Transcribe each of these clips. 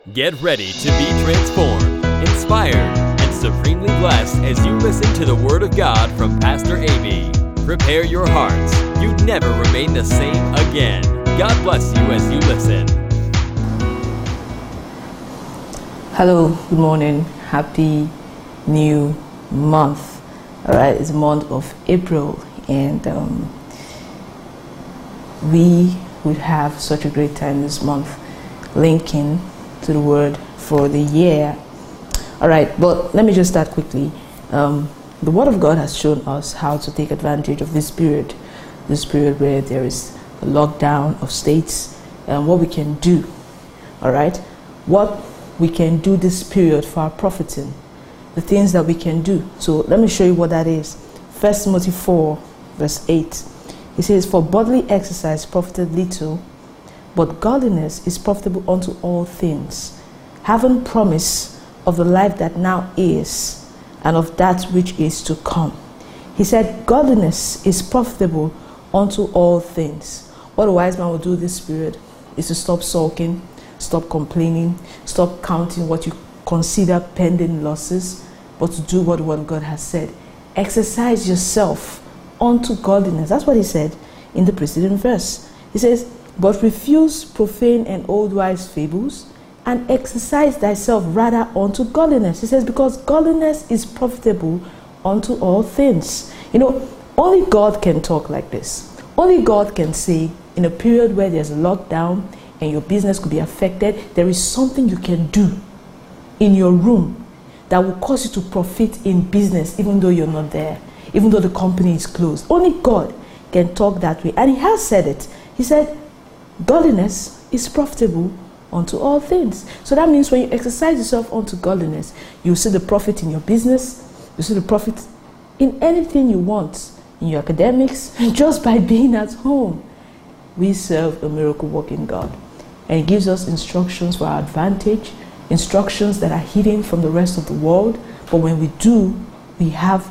Get ready to be transformed, inspired, and supremely blessed as you listen to the Word of God from Pastor A.B. Prepare your hearts. You'd never remain the same again. God bless you as you listen. Hello, good morning. Happy new month. All right, it's the month of April, and we would have such a great time this month linking to the word for the year. All right, but let me just start quickly. The Word of God has shown us how to take advantage of this period where there is a lockdown of states, and what we can do. All right, what we can do this period for our profiting, the things that we can do. So let me show you what that is. 1 Timothy 4 verse 8. It says, "For bodily exercise profiteth little, but godliness is profitable unto all things, having promise of the life that now is, and of that which is to come." He said, godliness is profitable unto all things. What a wise man will do this period is to stop sulking, stop complaining, stop counting what you consider pending losses, but to do what the Word of God has said. Exercise yourself unto godliness. That's what he said in the preceding verse. He says, "But refuse profane and old wise fables, and exercise thyself rather unto godliness." He says, because godliness is profitable unto all things. You know, only God can talk like this. Only God can say, in a period where there's a lockdown and your business could be affected, there is something you can do in your room that will cause you to profit in business, even though you're not there, even though the company is closed. Only God can talk that way. And he has said it. He said, godliness is profitable unto all things. So that means when you exercise yourself unto godliness, you see the profit in your business, you see the profit in anything you want, in your academics, just by being at home. We serve a miracle working God. And he gives us instructions for our advantage, instructions that are hidden from the rest of the world. But when we do, we have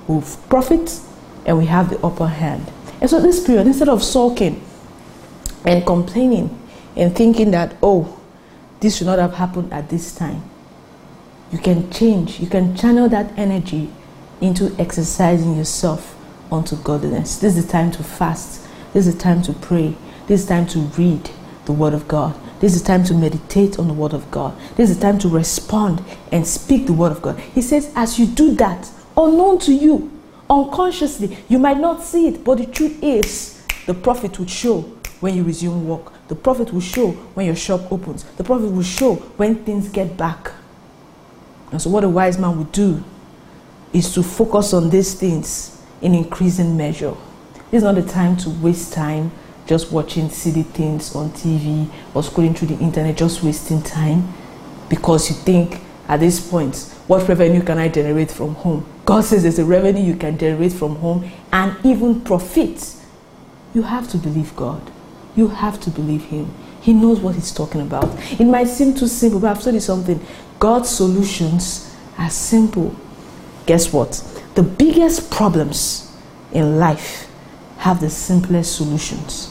profit and we have the upper hand. And so this period, instead of sulking and complaining and thinking that, oh, this should not have happened at this time, you can change, you can channel that energy into exercising yourself unto godliness. This is the time to fast. This is the time to pray. This is the time to read the Word of God. This is the time to meditate on the Word of God. This is the time to respond and speak the Word of God. He says, as you do that, unknown to you, unconsciously, you might not see it, but the truth is, the profit will show when you resume work. The profit will show when your shop opens. The profit will show when things get back. And so what a wise man would do is to focus on these things in increasing measure. This is not the time to waste time just watching silly things on TV or scrolling through the internet, just wasting time because you think at this point, what revenue can I generate from home? God says there's a revenue you can generate from home and even profit. You have to believe God. You have to believe Him. He knows what He's talking about. It might seem too simple, but I've told you something. God's solutions are simple. Guess what? The biggest problems in life have the simplest solutions.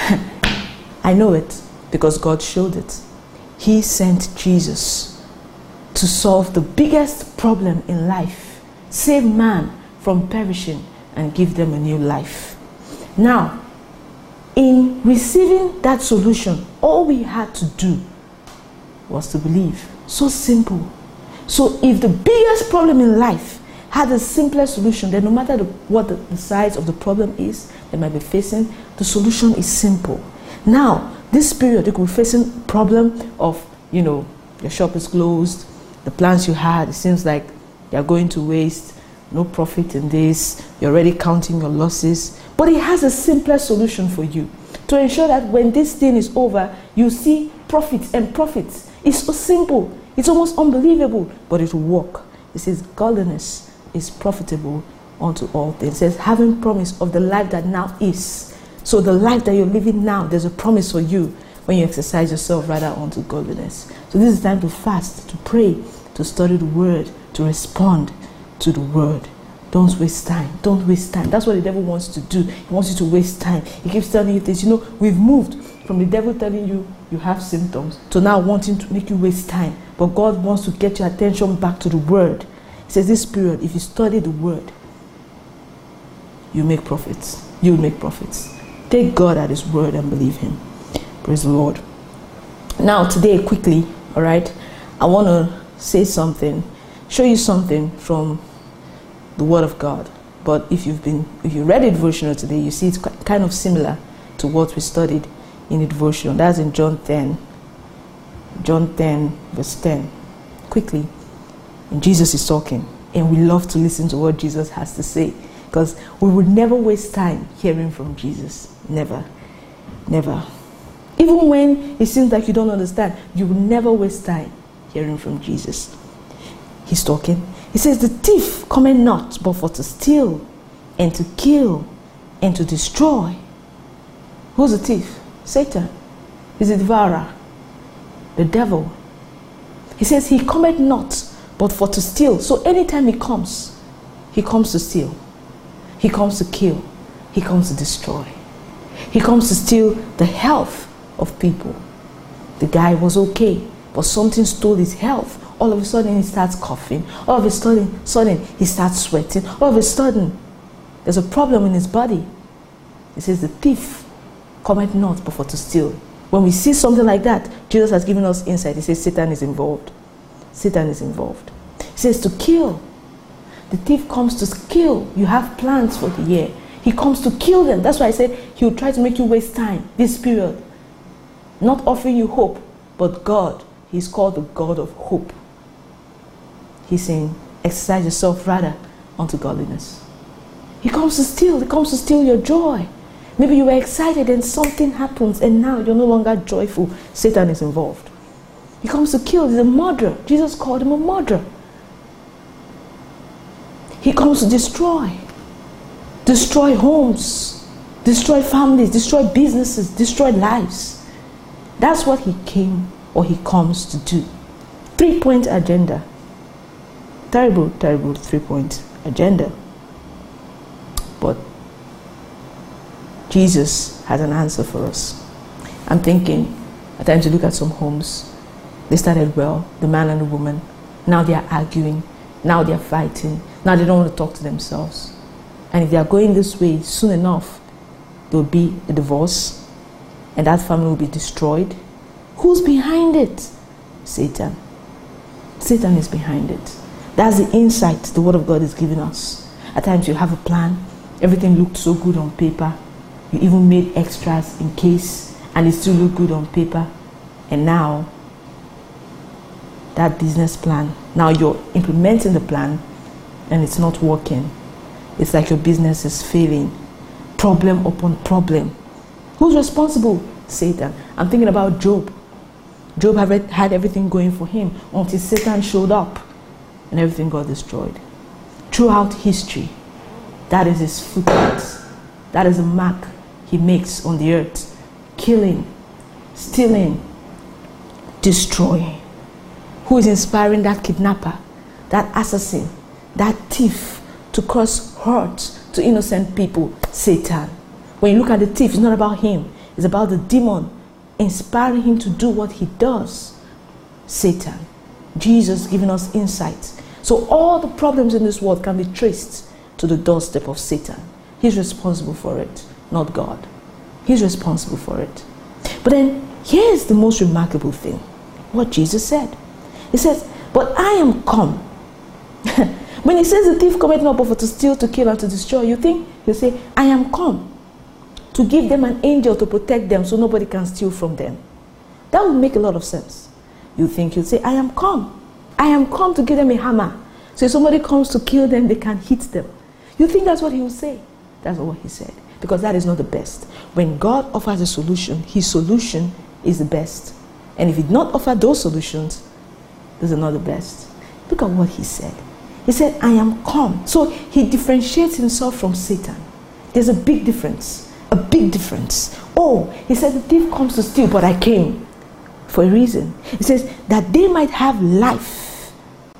I know it because God showed it. He sent Jesus to solve the biggest problem in life, save man from perishing and give them a new life. Now, in receiving that solution, all we had to do was to believe. So simple. So if the biggest problem in life had the simplest solution, then no matter what the size of the problem is they might be facing, the solution is simple. Now, this period, you could be facing a problem of, your shop is closed, the plans you had, it seems like they're going to waste, no profit in this, you're already counting your losses. But He has a simpler solution for you to ensure that when this thing is over, you see profits and profits. It's so simple. It's almost unbelievable, but it will work. It says, godliness is profitable unto all things. It says, having promise of the life that now is. So the life that you're living now, there's a promise for you when you exercise yourself rather unto godliness. So this is time to fast, to pray, to study the Word, to respond to the Word. Don't waste time. Don't waste time. That's what the devil wants to do. He wants you to waste time. He keeps telling you this. We've moved from the devil telling you, you have symptoms, to now wanting to make you waste time. But God wants to get your attention back to the word. He says this period, if you study the word, you make profits. You will make profits. Take God at his word and believe him. Praise the Lord. Now today, quickly, all right, I want to say something, show you something from the word of God. But if you read the devotional today, you see it's kind of similar to what we studied in the devotional. That's in John 10 verse 10. Quickly, and Jesus is talking, and we love to listen to what Jesus has to say, because we will never waste time hearing from Jesus. Never. Even when it seems like you don't understand, you will never waste time hearing from Jesus. He's talking. He says, the thief cometh not but for to steal and to kill and to destroy. Who's the thief? Satan. He's the devourer, the devil. He says he cometh not but for to steal. So anytime he comes to steal. He comes to kill. He comes to destroy. He comes to steal the health of people. The guy was okay, but something stole his health. All of a sudden he starts coughing. All of a sudden he starts sweating. All of a sudden there's a problem in his body. He says the thief cometh not but for to steal. When we see something like that, Jesus has given us insight. He says Satan is involved. Satan is involved. He says to kill. The thief comes to kill. You have plans for the year. He comes to kill them. That's why I said he will try to make you waste time this period. Not offering you hope, but God. He's called the God of hope. He's saying, exercise yourself rather unto godliness. He comes to steal. He comes to steal your joy. Maybe you were excited and something happens and now you're no longer joyful. Satan is involved. He comes to kill. He's a murderer. Jesus called him a murderer. He comes to destroy. Destroy homes. Destroy families. Destroy businesses. Destroy lives. That's what he came or he comes to do. 3-point agenda. Terrible 3-point agenda. But Jesus has an answer for us. I'm thinking, at times you look at some homes, they started well, the man and the woman. Now they are arguing. Now they are fighting. Now they don't want to talk to themselves. And if they are going this way, soon enough, there will be a divorce and that family will be destroyed. Who's behind it? Satan. Satan is behind it. That's the insight the Word of God is giving us. At times you have a plan. Everything looked so good on paper. You even made extras in case, and it still looked good on paper. And now, that business plan, now you're implementing the plan and it's not working. It's like your business is failing. Problem upon problem. Who's responsible? Satan. I'm thinking about Job. Job had everything going for him until Satan showed up and everything got destroyed. Throughout history, that is his footprints. That is a mark he makes on the earth. Killing, stealing, destroying. Who is inspiring that kidnapper, that assassin, that thief to cause hurt to innocent people? Satan. When you look at the thief, it's not about him. It's about the demon inspiring him to do what he does. Satan. Jesus giving us insight. So all the problems in this world can be traced to the doorstep of Satan. He's responsible for it, not God. He's responsible for it. But then here's the most remarkable thing. What Jesus said. He says, but I am come. When he says the thief cometh not but for to steal, to kill, and to destroy, you think he'll say, I am come to give them an angel to protect them so nobody can steal from them. That would make a lot of sense. You think he'll say, I am come. I am come to give them a hammer. So if somebody comes to kill them, they can hit them. You think that's what he will say? That's not what he said. Because that is not the best. When God offers a solution, his solution is the best. And if he did not offer those solutions, those are not the best. Look at what he said. He said, I am come. So he differentiates himself from Satan. There's a big difference. A big difference. Oh, he said the thief comes to steal, but I came for a reason. He says that they might have life.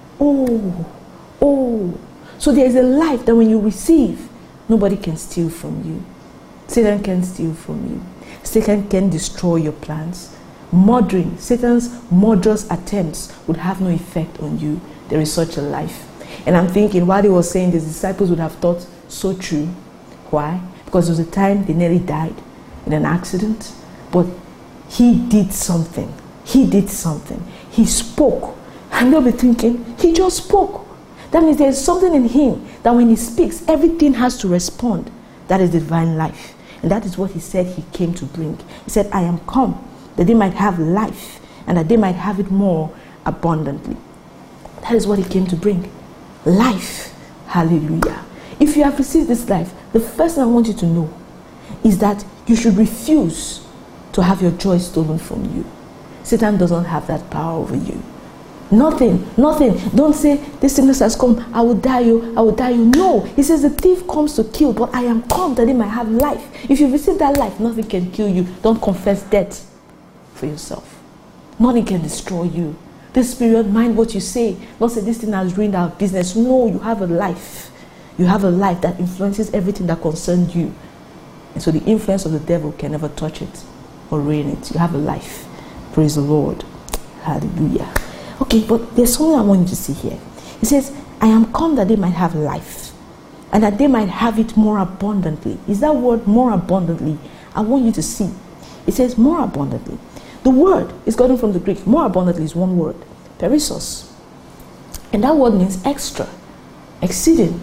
Oh. So there is a life that when you receive, nobody can steal from you. Satan can steal from you. Satan can destroy your plans. murdering, Satan's murderous attempts would have no effect on you. There is such a life. And I'm thinking, while he was saying this, the disciples would have thought, so true. Why? Because there was a time they nearly died in an accident, but he did something. He did something. He spoke. And they'll be thinking, he just spoke. That means there's something in him that when he speaks, everything has to respond. That is divine life. And that is what he said he came to bring. He said, I am come that they might have life and that they might have it more abundantly. That is what he came to bring. Life. Hallelujah. If you have received this life, the first thing I want you to know is that you should refuse to have your joy stolen from you. Satan doesn't have that power over you. Nothing. Don't say, this sickness has come, I will die you. No. He says the thief comes to kill, but I am come that they might have life. If you receive that life, nothing can kill you. Don't confess death for yourself. Nothing can destroy you. This period, mind what you say. Don't say this thing has ruined our business. No, you have a life. You have a life that influences everything that concerns you. And so the influence of the devil can never touch it or ruin it. You have a life. Praise the Lord. Hallelujah. Okay, but there's something I want you to see here. He says, I am come that they might have life and that they might have it more abundantly. Is that word more abundantly? I want you to see. It says more abundantly. The word is gotten from the Greek. More abundantly is one word, perissos. And that word means extra, exceeding.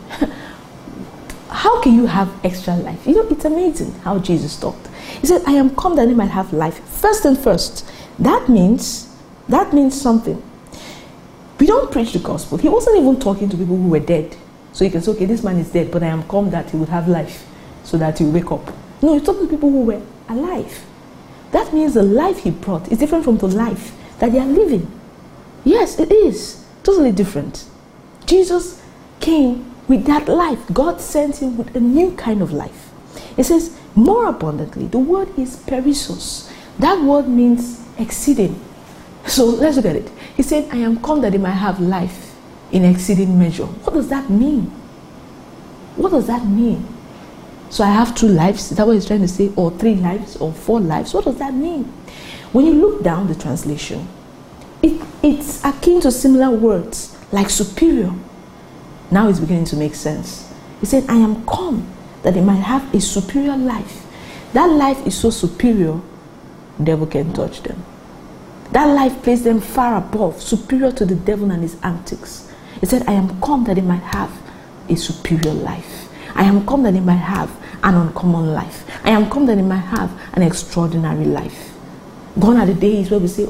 How can you have extra life? You know, it's amazing how Jesus talked. He said, I am come that they might have life. First and first. That means something. We don't preach the gospel. He wasn't even talking to people who were dead. So you can say, okay, this man is dead, but I am come that he would have life so that he will wake up. No, he's talking to people who were alive. That means the life he brought is different from the life that they are living. Yes, it is. Totally different. Jesus came with that life. God sent him with a new kind of life. It says, more abundantly. The word is perissos. That word means exceeding. So let's look at it. He said, I am come that they might have life in exceeding measure. What does that mean? What does that mean? So I have 2 lives. Is that what he's trying to say? Or 3 lives? Or 4 lives? What does that mean? When you look down the translation, it's akin to similar words like superior. Now it's beginning to make sense. He said, I am come that they might have a superior life. That life is so superior, the devil can't touch them. That life placed them far above, superior to the devil and his antics. He said, I am come that they might have a superior life. I am come that they might have an uncommon life. I am come that they might have an extraordinary life. Gone are the days where we say,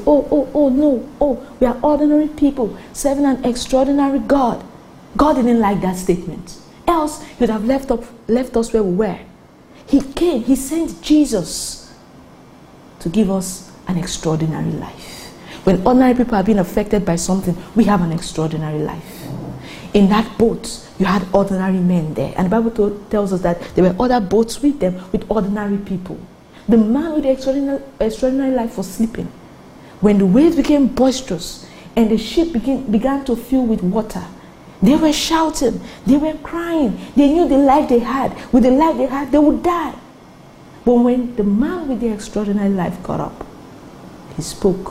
we are ordinary people serving an extraordinary God. God didn't like that statement. Else, he would have left us where we were. He came, he sent Jesus to give us an extraordinary life. When ordinary people are being affected by something, we have an extraordinary life. In that boat, you had ordinary men there. And the Bible tells us that there were other boats with them, with ordinary people. The man with the extraordinary life was sleeping. When the waves became boisterous and the ship began to fill with water, they were shouting, they were crying. They knew the life they had. With the life they had, they would die. But when the man with the extraordinary life got up, he spoke,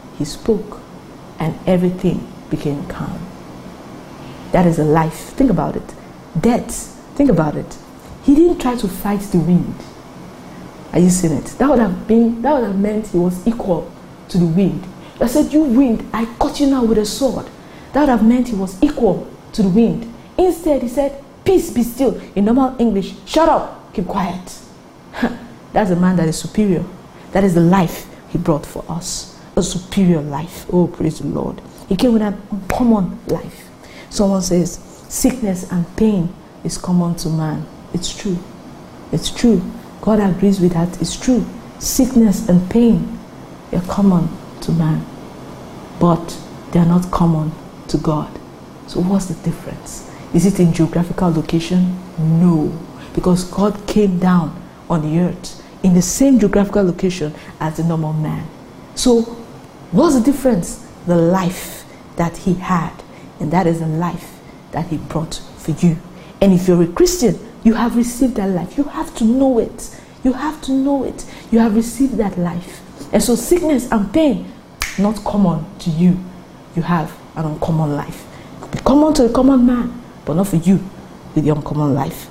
and everything became calm. That is a life. Think about it. Death. Think about it. He didn't try to fight the wind. Are you seeing it? That would have meant he was equal to the wind. I said, you wind, I cut you now with a sword. That would have meant he was equal to the wind. Instead, he said, peace, be still. In normal English, shut up, keep quiet. That's a man that is superior. That is the life he brought for us. A superior life. Oh, praise the Lord. He came with an uncommon life. Someone says, sickness and pain is common to man. It's true. It's true. God agrees with that. It's true. Sickness and pain are common to man. But they are not common to God. So what's the difference? Is it in geographical location? No. Because God came down on the earth in the same geographical location as the normal man. So what's the difference? The life that he had. And that is the life that he brought for you. And if you're a Christian, you have received that life. You have to know it. You have to know it. You have received that life. And so sickness and pain, not common to you. You have an uncommon life. It could be common to a common man, but not for you with the uncommon life.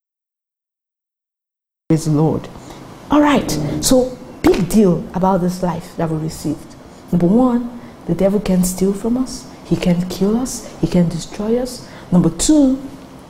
Praise the Lord. All right, so big deal about this life that we received. Number one, the devil can steal from us. He can kill us. He can destroy us. Number two,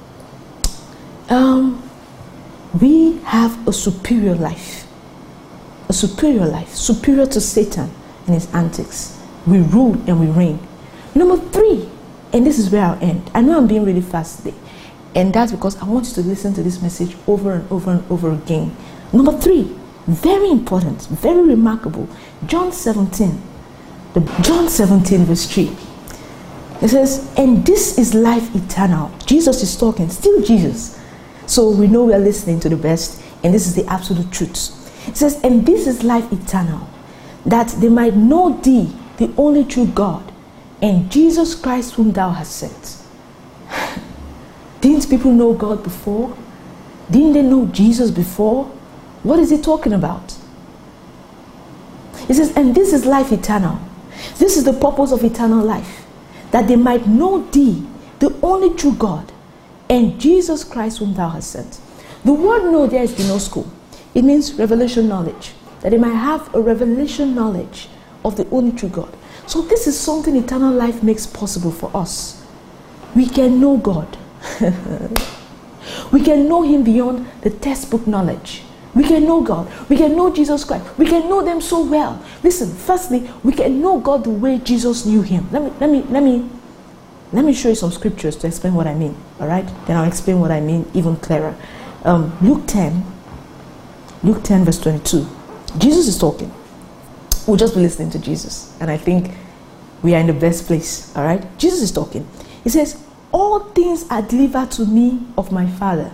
we have a superior life. A superior life, superior to Satan and his antics. We rule and we reign. Number three, and this is where I'll end. I know I'm being really fast today, and that's because I want you to listen to this message over and over and over again. Number three, very important, very remarkable. John 17 verse 3. It says, and this is life eternal. Jesus is talking, still Jesus. So we know we are listening to the best, and this is the absolute truth. It says, and this is life eternal, that they might know thee, the only true God, and Jesus Christ whom thou hast sent. Didn't people know God before? Didn't they know Jesus before? What is he talking about? It says, and this is life eternal. This is the purpose of eternal life, that they might know thee, the only true God, and Jesus Christ whom thou hast sent. The word know there is gnosko. It means revelation knowledge. That they might have a revelation knowledge of the only true God. So this is something eternal life makes possible for us. We can know God. We can know him beyond the textbook knowledge. We can know God. We can know Jesus Christ. We can know them so well. Listen, firstly, we can know God the way Jesus knew him. Let me show you some scriptures to explain what I mean. All right? Then I'll explain what I mean even clearer. Luke 10 verse 22. Jesus is talking. We'll just be listening to Jesus. And I think we are in the best place. All right? Jesus is talking. He says, all things are delivered to me of my Father.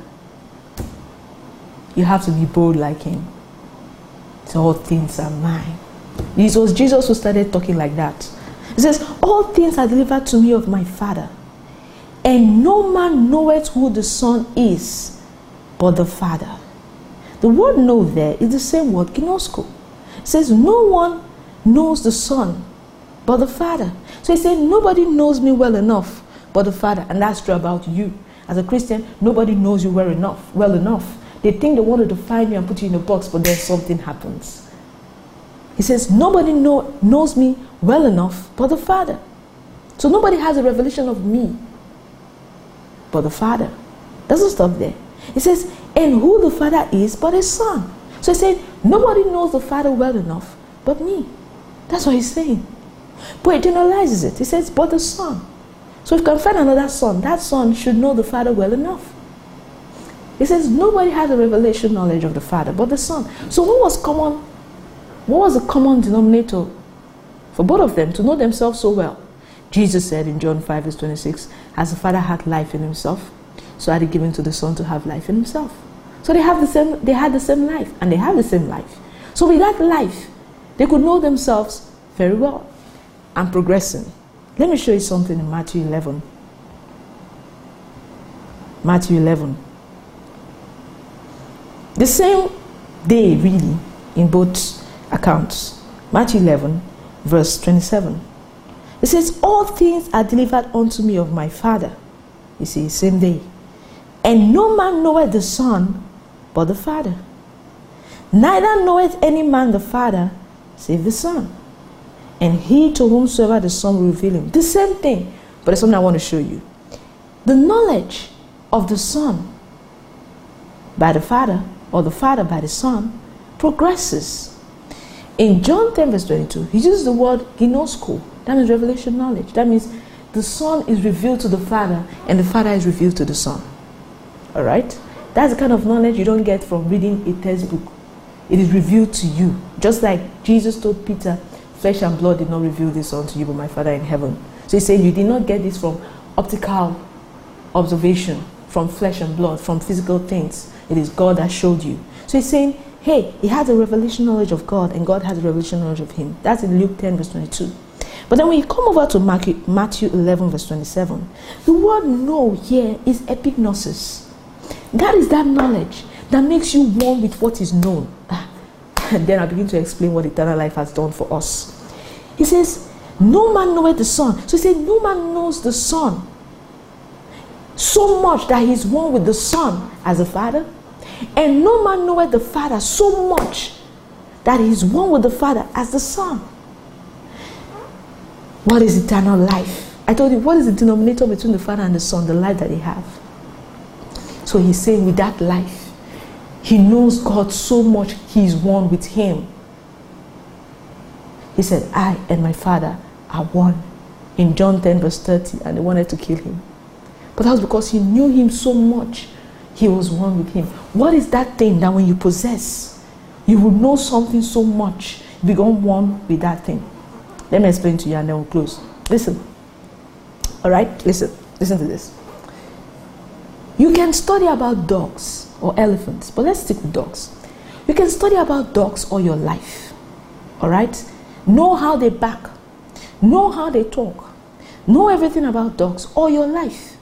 You have to be bold like him. So all things are mine. It was Jesus who started talking like that. He says, all things are delivered to me of my Father. And no man knoweth who the Son is, but the Father. The word know there is the same word, gnosko. It says, no one knows the Son, but the Father. So he said, nobody knows me well enough, but the Father. And that's true about you. As a Christian, nobody knows you well enough. They think they want to define you and put you in a box, but then something happens. He says, nobody knows me well enough but the Father. So nobody has a revelation of me but the Father. Doesn't stop there. He says, and who the Father is but his Son. So he said, nobody knows the Father well enough but me. That's what he's saying. But he generalizes it. He says, but the Son. So if you can find another son, that son should know the Father well enough. He says, nobody has a revelation knowledge of the Father but the Son. So what was the common denominator for both of them to know themselves so well? Jesus said in John 5 verse 26, as the Father had life in himself, so had he given to the Son to have life in himself. So they had the same life, and they have the same life. So with that life, they could know themselves very well and progressing. Let me show you something in Matthew 11. Matthew 11. The same day, really, in both accounts. Matthew 11, verse 27. It says, all things are delivered unto me of my Father. You see, same day. And no man knoweth the Son but the Father. Neither knoweth any man the Father save the Son, and he to whomsoever the Son will reveal him. The same thing, but there's something I want to show you. The knowledge of the Son by the Father, or the Father by the Son, progresses. In John 10 verse 22, he uses the word gnosko. That means revelation knowledge. That means the Son is revealed to the Father, and the Father is revealed to the Son. All right? That's the kind of knowledge you don't get from reading a textbook. It is revealed to you. Just like Jesus told Peter, flesh and blood did not reveal this unto you, but my Father in heaven. So he's saying you did not get this from optical observation, from flesh and blood, from physical things. It is God that showed you. So he's saying, hey, he has a revelation knowledge of God, and God has a revelation knowledge of him. That's in Luke 10 verse 22. But then when you come over to Matthew 11 verse 27, the word know here is epignosis. That is that knowledge that makes you one with what is known. And then I begin to explain what eternal life has done for us. He says, no man knoweth the Son. So he said, no man knows the Son so much that he is one with the Son as the Father. And no man knoweth the Father so much that he is one with the Father as the Son. What is eternal life? I told you, what is the denominator between the Father and the Son? The life that they have. So he's saying with that life, he knows God so much, he is one with him. He said, I and my Father are one. In John 10 verse 30, and they wanted to kill him. But that was because he knew him so much, he was one with him. What is that thing that when you possess, you will know something so much, you become one with that thing? Let me explain to you and then we'll close. Listen. Alright? Listen to this. You can study about dogs or elephants, but let's stick with dogs. You can study about dogs all your life. Alright? Know how they bark. Know how they talk. Know everything about dogs all your life.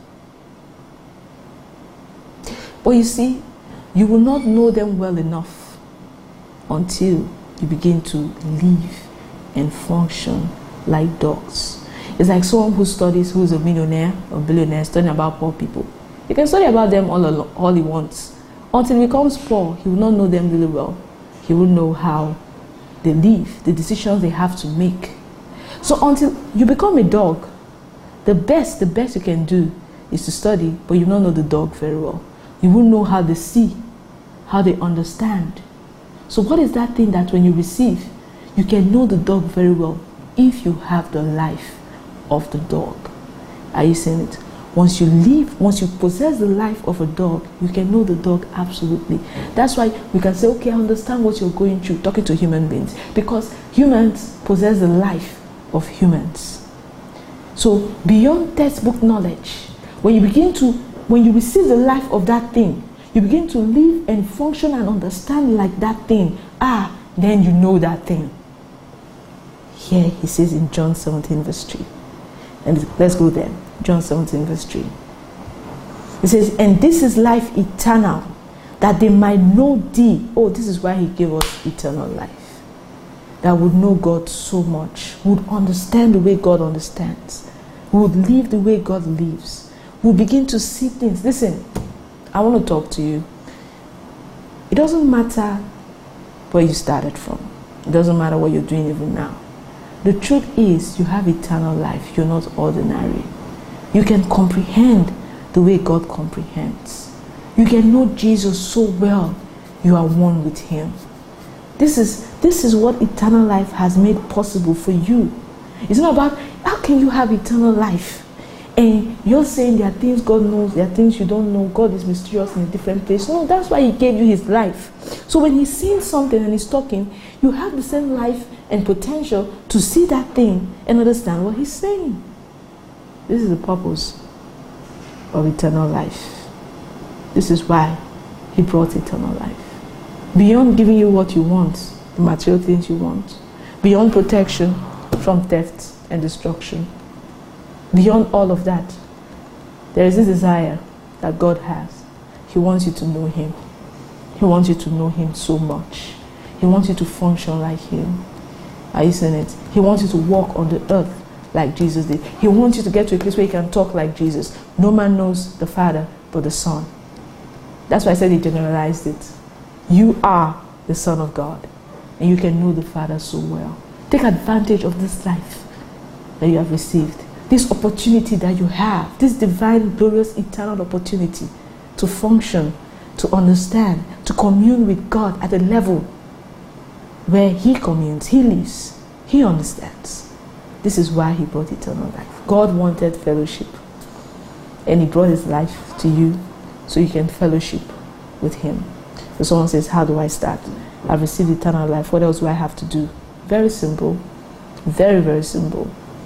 But you see, you will not know them well enough until you begin to live and function like dogs. It's like someone who studies, who's a millionaire or billionaire, studying about poor people. You can study about them all he wants. Until he becomes poor, he will not know them really well. He will know how they live, the decisions they have to make. So until you become a dog, the best you can do is to study, but you don't know the dog very well. You will know how they see, how they understand. So what is that thing that when you receive, you can know the dog very well if you have the life of the dog? Are you seeing it? Once you possess the life of a dog, you can know the dog absolutely. That's why we can say, okay, I understand what you're going through, talking to human beings, because humans possess the life of humans. So beyond textbook knowledge, when you receive the life of that thing, you begin to live and function and understand like that thing. Then you know that thing. Here he says in John 17 verse 3. And let's go there. John 17 verse 3. It says, and this is life eternal, that they might know thee. Oh, this is why he gave us eternal life. That would know God so much, would understand the way God understands, would live the way God lives, would begin to see things. Listen, I want to talk to you. It doesn't matter where you started from. It doesn't matter what you're doing even now. The truth is, you have eternal life. You're not ordinary. You can comprehend the way God comprehends. You can know Jesus so well, you are one with him. This is what eternal life has made possible for you. It's not about how can you have eternal life and you're saying there are things God knows, there are things you don't know, God is mysterious in a different place. No, that's why he gave you his life. So when he's saying something and he's talking, you have the same life and potential to see that thing and understand what he's saying. This is the purpose of eternal life. This is why he brought eternal life. Beyond giving you what you want, the material things you want, beyond protection from theft and destruction, beyond all of that, there is this desire that God has. He wants you to know him. He wants you to know him so much. He wants you to function like him. Are you seeing it? He wants you to walk on the earth like Jesus did. He wants you to get to a place where you can talk like Jesus. No man knows the Father but the Son. That's why I said he generalized it. You are the Son of God, and you can know the Father so well. Take advantage of this life that you have received. This opportunity that you have, this divine, glorious, eternal opportunity to function, to understand, to commune with God at a level where he communes, he lives, he understands. This is why he brought eternal life. God wanted fellowship, and he brought his life to you so you can fellowship with him. So someone says, how do I start? I've received eternal life. What else do I have to do? Very simple. Very, very simple.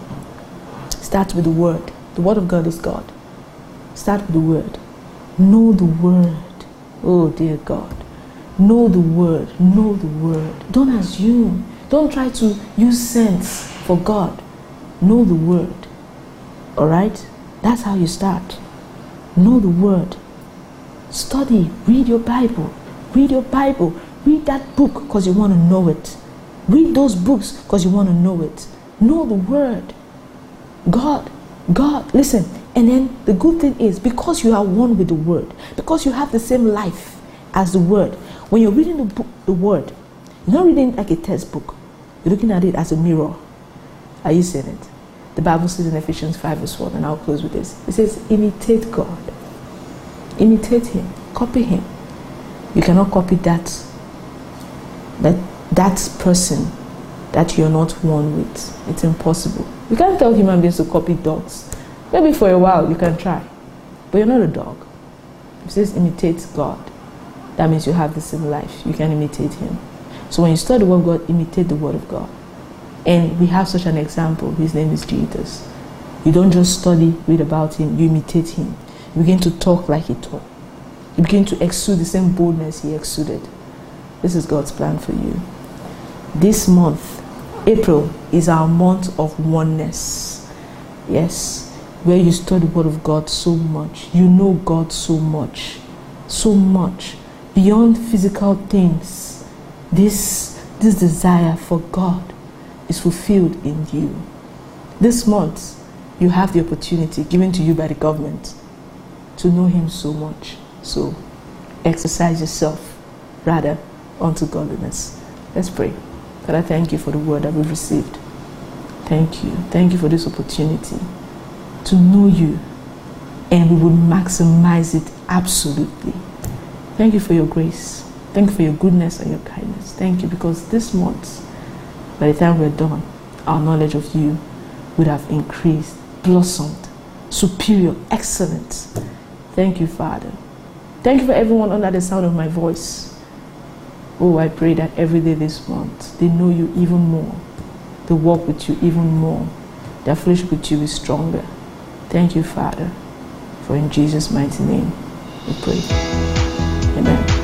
Start with the Word. The Word of God is God. Start with the Word. Know the Word. Oh, dear God. Know the Word. Know the Word. Don't assume. Don't try to use sense for God. Know the Word. Alright? That's how you start. Know the Word. Study. Read your Bible. Read your Bible. Read that book because you want to know it. Read those books because you want to know it. Know the word. God, listen. And then the good thing is, because you are one with the word, because you have the same life as the word, when you're reading the book, the word, you're not reading like a textbook. You're looking at it as a mirror. Are you seeing it? The Bible says in Ephesians 5 verse 1, and I'll close with this. It says, imitate God. Imitate him. Copy him. You cannot copy that person that you're not one with. It's impossible. You can't tell human beings to copy dogs. Maybe for a while you can try, but you're not a dog. It says imitate God. That means you have the same life. You can imitate him. So when you study the word of God, imitate the word of God. And we have such an example. His name is Jesus. You don't just study, read about him, you imitate him. You begin to talk like he talked. You begin to exude the same boldness he exuded. This is God's plan for you. This month, April, is our month of oneness. Yes, where you study the word of God so much. You know God so much. So much. Beyond physical things, this desire for God is fulfilled in you. This month, you have the opportunity given to you by the government to know him so much. So, exercise yourself, rather, unto godliness. Let's pray. God, I thank you for the word that we've received. Thank you. Thank you for this opportunity to know you, and we will maximize it absolutely. Thank you for your grace. Thank you for your goodness and your kindness. Thank you, because this month, by the time we're done, our knowledge of you would have increased, blossomed, superior, excellent. Thank you, Father. Thank you for everyone under the sound of my voice. Oh, I pray that every day this month, they know you even more. They walk with you even more. Their fellowship with you is stronger. Thank you, Father. For in Jesus' mighty name we pray. Amen.